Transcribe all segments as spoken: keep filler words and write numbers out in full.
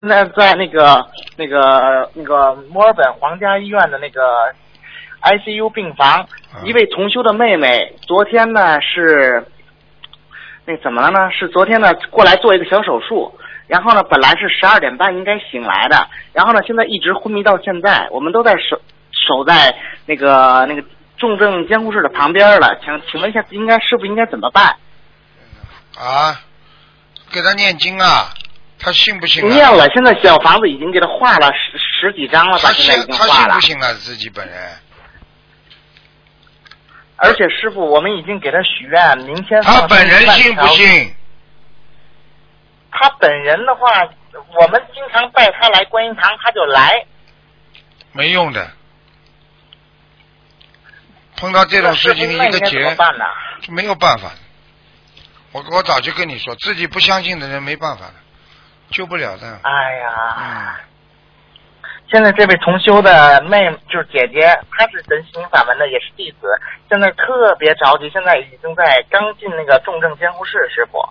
在在那个那个那个墨尔本皇家医院的那个 I C U 病房， 嗯、 一位同修的妹妹，昨天呢是那怎么了呢？是昨天呢过来做一个小手术，然后呢本来是十二点半应该醒来的，然后呢现在一直昏迷到现在，我们都在守守在那个那个重症监护室的旁边了，请请问一下，应该师傅应该怎么办？ 啊，给他念经啊。他信不信、啊？ 念了，现在小房子已经给他画了十十几张了， 他现在已经他画了。 信不信啊？自己本人。 而且师傅，我们已经给他许愿，明天他本人信不信？ 他本人的话，我们经常带他来观音堂，他就来。 没用的。碰到这种事情，一个劫，没有办法。我我早就跟你说，自己不相信的人没办法的。救不了的。 哎呀， 嗯， 现在这位同修的妹就是姐姐，她是真心法门的，也是弟子，现在特别着急，现在已经在刚进那个重症监护室，师傅。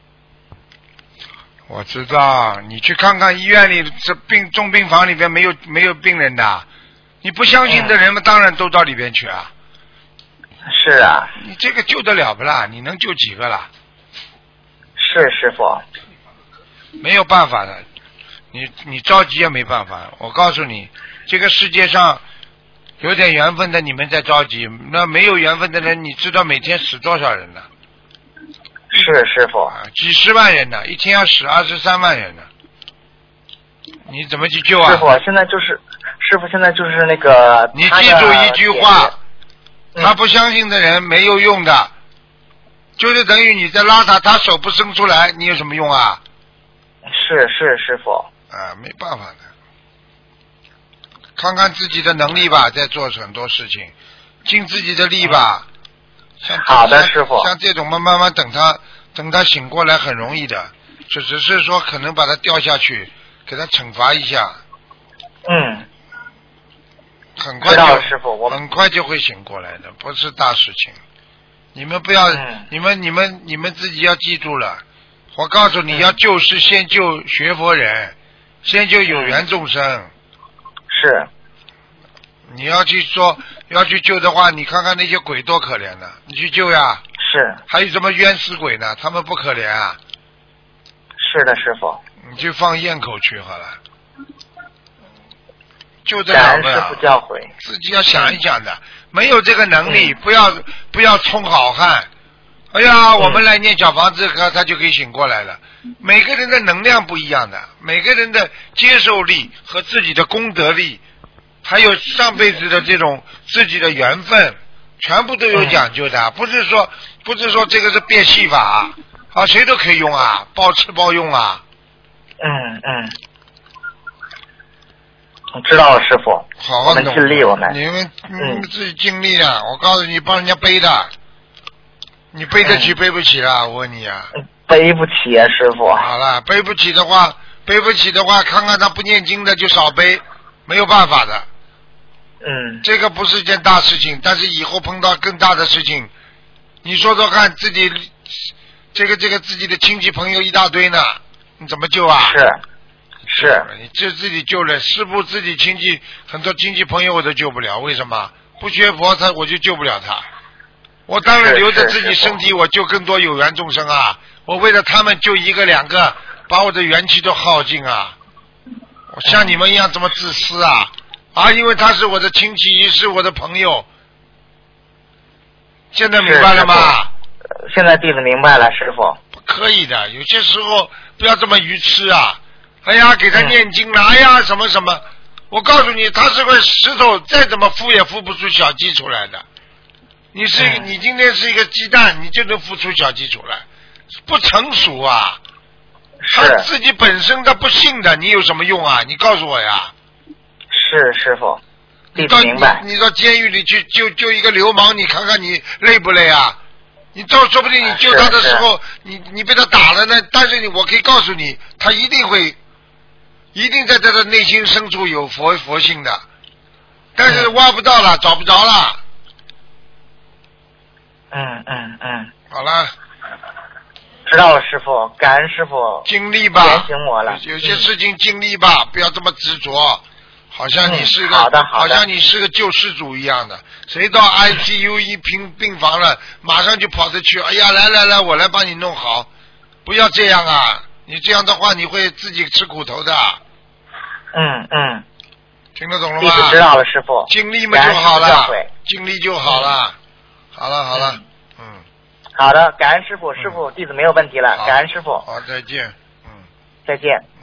我知道，你去看看医院里这病重病房里边没有没有病人的，你不相信的人们当然都到里边去啊。 是啊。 你这个救得了不啦？你能救几个啦？ 是师傅。 没有办法的，你你着急也没办法。我告诉你，这个世界上有点缘分的你们在着急，那没有缘分的人，你知道每天死多少人呢？ 是师傅。 啊，几十万人呢，一天要死二十三万人呢，你怎么去救啊？ 师傅，现在就是师傅，现在就是那个。 你记住一句话，嗯、他不相信的人没有用的，就是等于你在拉他，他手不伸出来，你有什么用啊？ 是是师傅啊，没办法的，看看自己的能力吧，在做很多事情，尽自己的力吧。像好的，师傅。 像这种嘛，慢慢等他等他醒过来很容易的，就只是说可能把他掉下去，给他惩罚一下。 嗯。 很快就知道师傅，我很快就会醒过来的，不是大事情。你们不要， 嗯、 你们你们你们自己要记住了。我告诉你要救是先救学佛人，先救有缘众生。 是。 你要去说要去救的话，你看看那些鬼多可怜的，你去救呀。 是。 还有什么冤死鬼呢？他们不可怜啊。 是的，师傅。 你去放咽口去好了。救得了的。师傅教诲。 自己要想一想的，没有这个能力，嗯、不要不要充好汉。哎呀，嗯、我们来念小房子，他他就可以醒过来了。每个人的能量不一样的，每个人的接受力和自己的功德力，还有上辈子的这种自己的缘分，全部都有讲究的。嗯、不是说不是说这个是变戏法啊，谁都可以用啊，包吃包用啊。 嗯嗯，我知道了，师傅。 好好我们尽力，我们你们你们自己尽力啊！我告诉你，帮人家背的。你背得起、嗯、背不起啊？我问你啊。 背不起啊，师傅。 好了，背不起的话，背不起的话，看看他不念经的就少背，没有办法的。 嗯。 这个不是件大事情，但是以后碰到更大的事情，你说说看，自己这个这个自己的亲戚朋友一大堆呢，你怎么救啊？ 是。是。 你这自己救了，师父自己亲戚很多亲戚朋友我都救不了，为什么？不学佛他我就救不了他。我当然留着自己身体，我救更多有缘众生啊！我为了他们救一个两个，把我的元气都耗尽啊！我像你们一样这么自私啊！啊，因为他是我的亲戚，是我的朋友。现在明白了吗？ 现在弟子明白了，师傅。 不可以的，有些时候不要这么愚痴啊！哎呀，给他念经了，哎呀，什么什么！我告诉你，他是块石头，再怎么孵也孵不出小鸡出来的。你是你今天是一个鸡蛋，你就能孵出小鸡出来，不成熟啊！他自己本身他不信的，你有什么用啊？你告诉我呀！ 是师傅， 你到明白。 你, 你到监狱里去救救一个流氓，你看看你累不累啊？你到说不定你救他的时候，你你被他打了呢，但是你我可以告诉你，他一定会，一定在他的内心深处有佛佛性的，但是挖不到了，找不着了。 嗯嗯嗯， 好了。 知道了，师傅，感恩师傅。 经历吧， 点醒我了。 有些事情经历吧，嗯、不要这么执着，好像你是个、 嗯、好的好的， 好像你是个救世主一样的。谁到 I C U 一病病房了，马上就跑着去，哎呀，来来来，我来帮你弄好，不要这样啊！你这样的话，你会自己吃苦头的。 嗯嗯。 听得懂了吗？ 弟子知道了，师傅。 经历嘛就好了，经历就好了。嗯、好了好了，嗯。嗯好的，感恩师傅，师傅，弟子没有问题了，感恩师傅。 好，再见，嗯。 再见。